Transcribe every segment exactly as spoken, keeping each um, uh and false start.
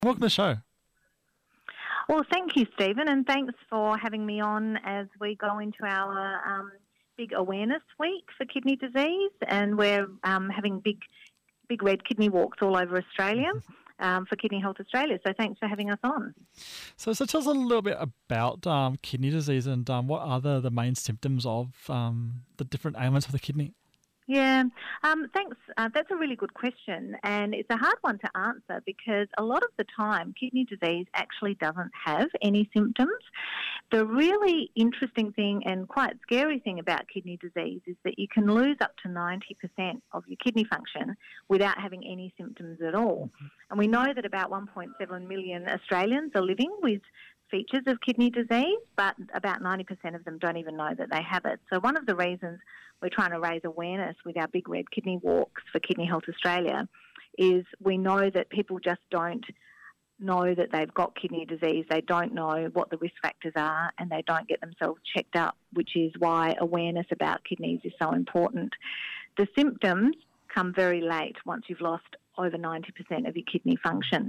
Welcome to the show. Well, thank you, Stephen, and thanks for having me on as we go into our um, big awareness week for kidney disease, and we're um, having big, big red kidney walks all over Australia um, for Kidney Health Australia. So thanks for having us on. So, so tell us a little bit about um, kidney disease and um, what are the, the main symptoms of um, the different ailments of the kidney? Yeah, um, thanks. Uh, that's a really good question, and it's a hard one to answer because a lot of the time kidney disease actually doesn't have any symptoms. The really interesting thing and quite scary thing about kidney disease is that you can lose up to ninety percent of your kidney function without having any symptoms at all. Mm-hmm. And we know that about one point seven million Australians are living with features of kidney disease, but about ninety percent of them don't even know that they have it. So one of the reasons we're trying to raise awareness with our big red kidney walks for Kidney Health Australia is we know that people just don't know that they've got kidney disease. They don't know what the risk factors are and they don't get themselves checked up, which is why awareness about kidneys is so important. The symptoms come very late once you've lost over ninety percent of your kidney function.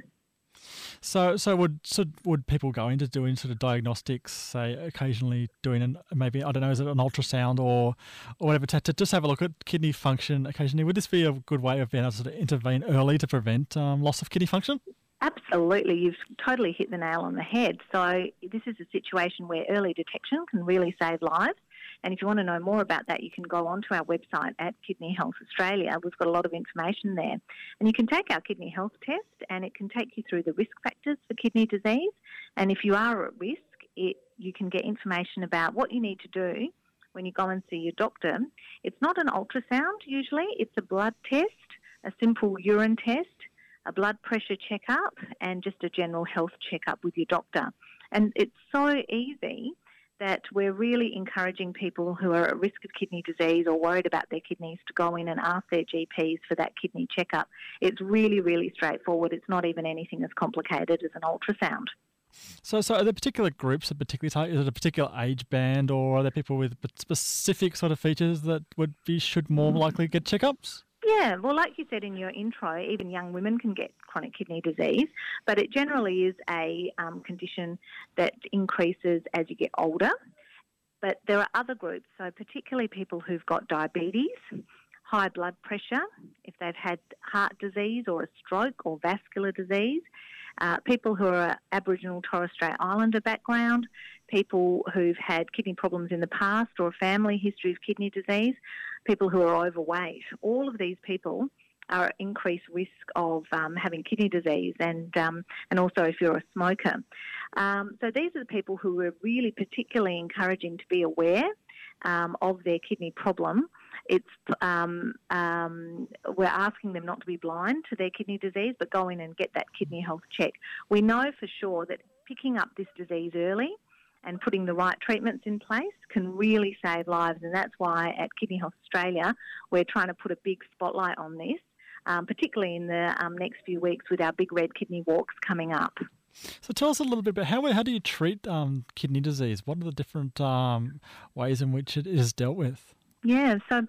So, so would so would people go into doing sort of diagnostics, say occasionally doing an maybe I don't know, is it an ultrasound or or whatever to, to just have a look at kidney function occasionally? Would this be a good way of being able to sort of intervene early to prevent um, loss of kidney function? Absolutely, you've totally hit the nail on the head. So this is a situation where early detection can really save lives. And if you want to know more about that, you can go onto our website at Kidney Health Australia. We've got a lot of information there. And you can take our kidney health test and it can take you through the risk factors for kidney disease. And if you are at risk, it, you can get information about what you need to do when you go and see your doctor. It's not an ultrasound usually, it's a blood test, a simple urine test, a blood pressure checkup and just a general health checkup with your doctor. And it's so easy that we're really encouraging people who are at risk of kidney disease or worried about their kidneys to go in and ask their G Ps for that kidney checkup. It's really, really straightforward. It's not even anything as complicated as an ultrasound. So, so are there particular groups that particularly target? Is it a particular age band, or are there people with specific sort of features that would be should more likely get checkups? Yeah, well, like you said in your intro, even young women can get chronic kidney disease, but it generally is a um, condition that increases as you get older. But there are other groups, so particularly people who've got diabetes, high blood pressure, if they've had heart disease or a stroke or vascular disease, uh, people who are Aboriginal Torres Strait Islander background, people who've had kidney problems in the past or a family history of kidney disease, people who are overweight. All of these people are at increased risk of um, having kidney disease and um, and also if you're a smoker. Um, so these are the people who we're really particularly encouraging to be aware um, of their kidney problem. It's um, um, we're asking them not to be blind to their kidney disease, but go in and get that kidney health check. We know for sure that picking up this disease early and putting the right treatments in place can really save lives, and that's why at Kidney Health Australia we're trying to put a big spotlight on this, um, particularly in the um, next few weeks with our big red kidney walks coming up. So tell us a little bit about how how do you treat um, kidney disease? What are the different um, ways in which it is dealt with? Yeah, so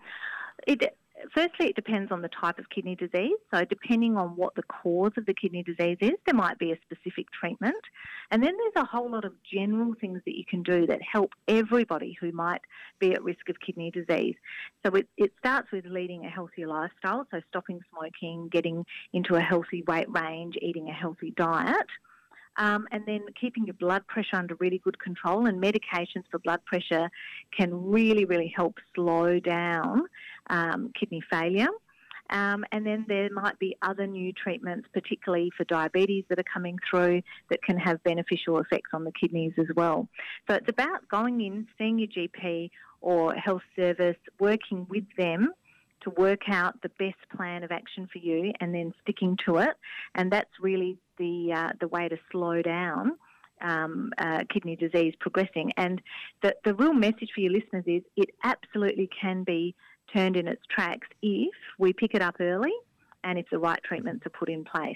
it firstly it depends on the type of kidney disease. So depending on what the cause of the kidney disease is, there might be a specific treatment. And then there's a whole lot of general things that you can do that help everybody who might be at risk of kidney disease. So it, it starts with leading a healthier lifestyle, so stopping smoking, getting into a healthy weight range, eating a healthy diet. Um, and then keeping your blood pressure under really good control, and medications for blood pressure can really, really help slow down um, kidney failure. Um, and then there might be other new treatments, particularly for diabetes, that are coming through that can have beneficial effects on the kidneys as well. So it's about going in, seeing your G P or health service, working with them to work out the best plan of action for you and then sticking to it. And that's really the uh, the way to slow down um, uh, kidney disease progressing. And the, the real message for your listeners is it absolutely can be turned in its tracks if we pick it up early and if the right treatments are put in place.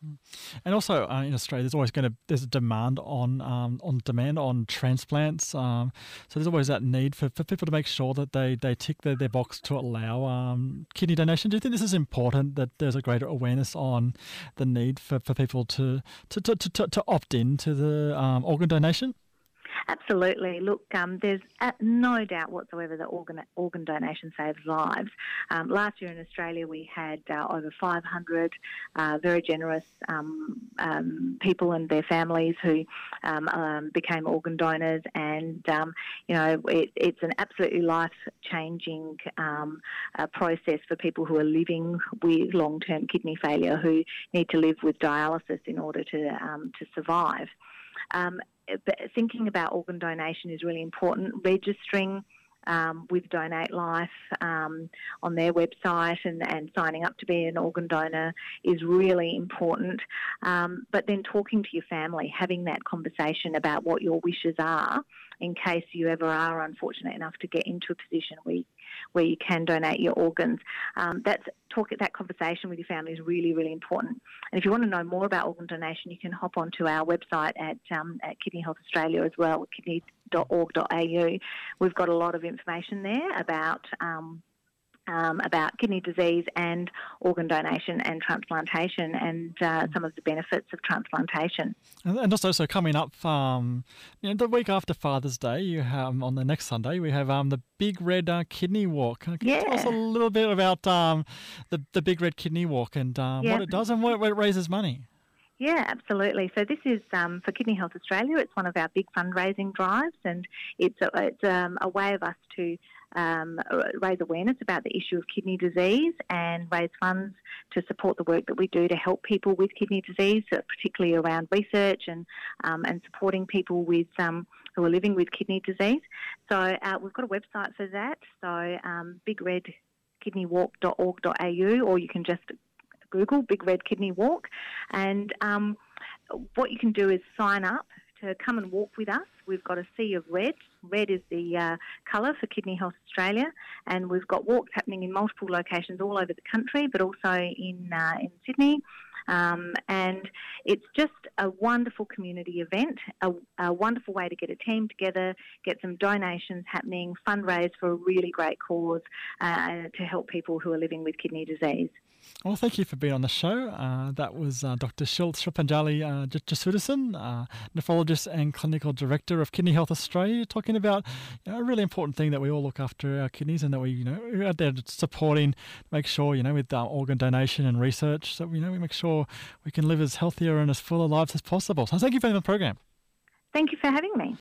And also uh, in Australia, there's always going to there's a demand on um, on demand on transplants. Um, so there's always that need for, for people to make sure that they, they tick their, their box to allow um, kidney donation. Do you think this is important, that there's a greater awareness on the need for, for people to to, to, to, to opt in to the um, organ donation? Absolutely. Look, um, there's uh, no doubt whatsoever that organ, organ donation saves lives. Um, last year in Australia, we had uh, over five hundred uh, very generous um, um, people and their families who um, um, became organ donors, and um, you know it, it's an absolutely life-changing um, uh, process for people who are living with long-term kidney failure, who need to live with dialysis in order to um, to survive. Um, but thinking about organ donation is really important. Registering um, with Donate Life um, on their website and, and signing up to be an organ donor is really important. Um, but then talking to your family, having that conversation about what your wishes are in case you ever are unfortunate enough to get into a position where where you can donate your organs. Um, that's talk that conversation with your family is really, really important. And if you want to know more about organ donation, you can hop onto our website at, um, at Kidney Health Australia as well, kidney dot org dot a u. We've got a lot of information there about um, Um, about kidney disease and organ donation and transplantation, and uh, some of the benefits of transplantation. And, and also, so coming up, um, you know, the week after Father's Day, you have on the next Sunday we have um, the Big Red uh, Kidney Walk. Can you Yeah. tell us a little bit about um, the the Big Red Kidney Walk and um, Yeah. what it does and what, what it raises money? Yeah, absolutely. So this is um, for Kidney Health Australia. It's one of our big fundraising drives, and it's a, it's um, a way of us to um, raise awareness about the issue of kidney disease and raise funds to support the work that we do to help people with kidney disease, uh, particularly around research and um, and supporting people with um, who are living with kidney disease. So uh, we've got a website for that. So um, big red kidney walk dot org dot a u, or you can just Google Big Red Kidney Walk, and um, what you can do is sign up to come and walk with us. We've got a sea of red. Red is the uh, colour for Kidney Health Australia, and we've got walks happening in multiple locations all over the country, but also in uh, in Sydney. Um, and it's just a wonderful community event, a, a wonderful way to get a team together, get some donations happening, fundraise for a really great cause uh, to help people who are living with kidney disease. Well, thank you for being on the show. Uh, that was uh, Doctor Shilpanjali uh, Jasudasan, uh, nephrologist and clinical director of Kidney Health Australia, talking about you know, a really important thing that we all look after our kidneys, and that we, you know, we're out there supporting, make sure, you know, with uh, organ donation and research, so you know we make sure we can live as healthier and as full of lives as possible. So thank you for the program. Thank you for having me.